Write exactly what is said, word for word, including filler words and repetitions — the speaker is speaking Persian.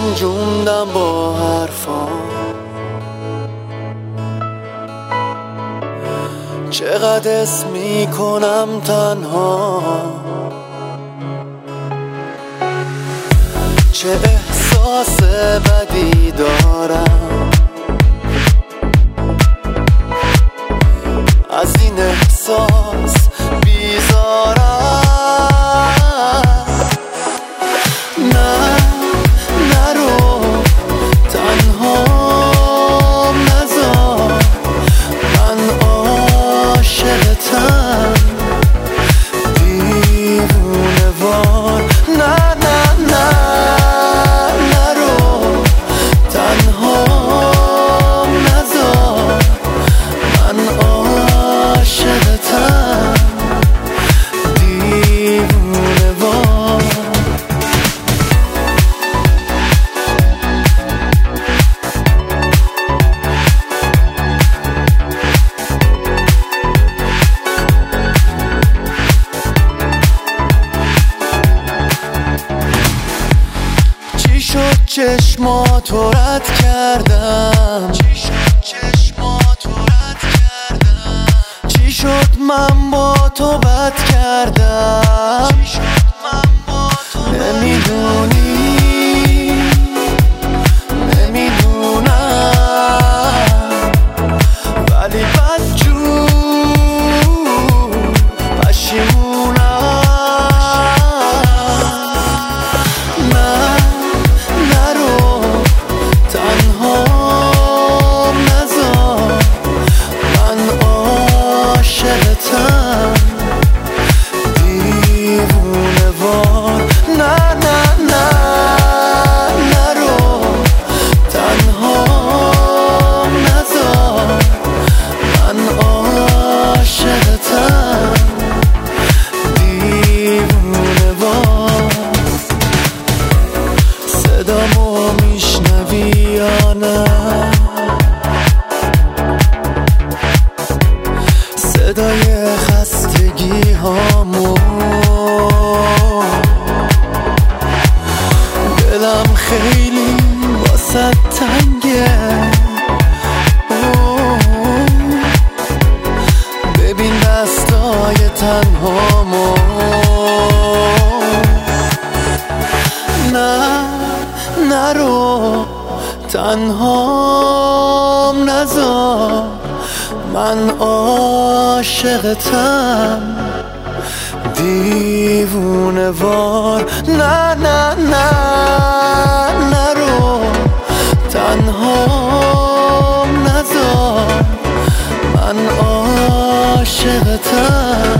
رنجوندم با حرفام، چقدر اسم میکنم تنها، چه احساس بدی دارم از این احساس بیزارم. نه نرو تنهام نذار، من عاشقتم دیوونه وار. نه نه نه نرو تنهام نذار، من عاشقتم دیوونه وار. چی شد چشماتو رد کردم، چی شد چشماتو رد کردم، چی شد من با تو بد کردم، چی شد من با تو نمیدونی نمیدونم، ولی بدجور پشیمونم. نه نرو تنهام نذار، من عاشقتم دیوونه وار. نه نه نه نرو تنهام نذار، من عاشقتم دیوونه وار. صدامو میشنوی یا نه؟ صدای خستگی هامو، دلم خیلی واسه تنگه. ببین دستای تنهامو. نه نرو تنهام نذار، من عاشقتم دیوونه وار. نه نه نه نرو تنهام نذار، من عاشقتم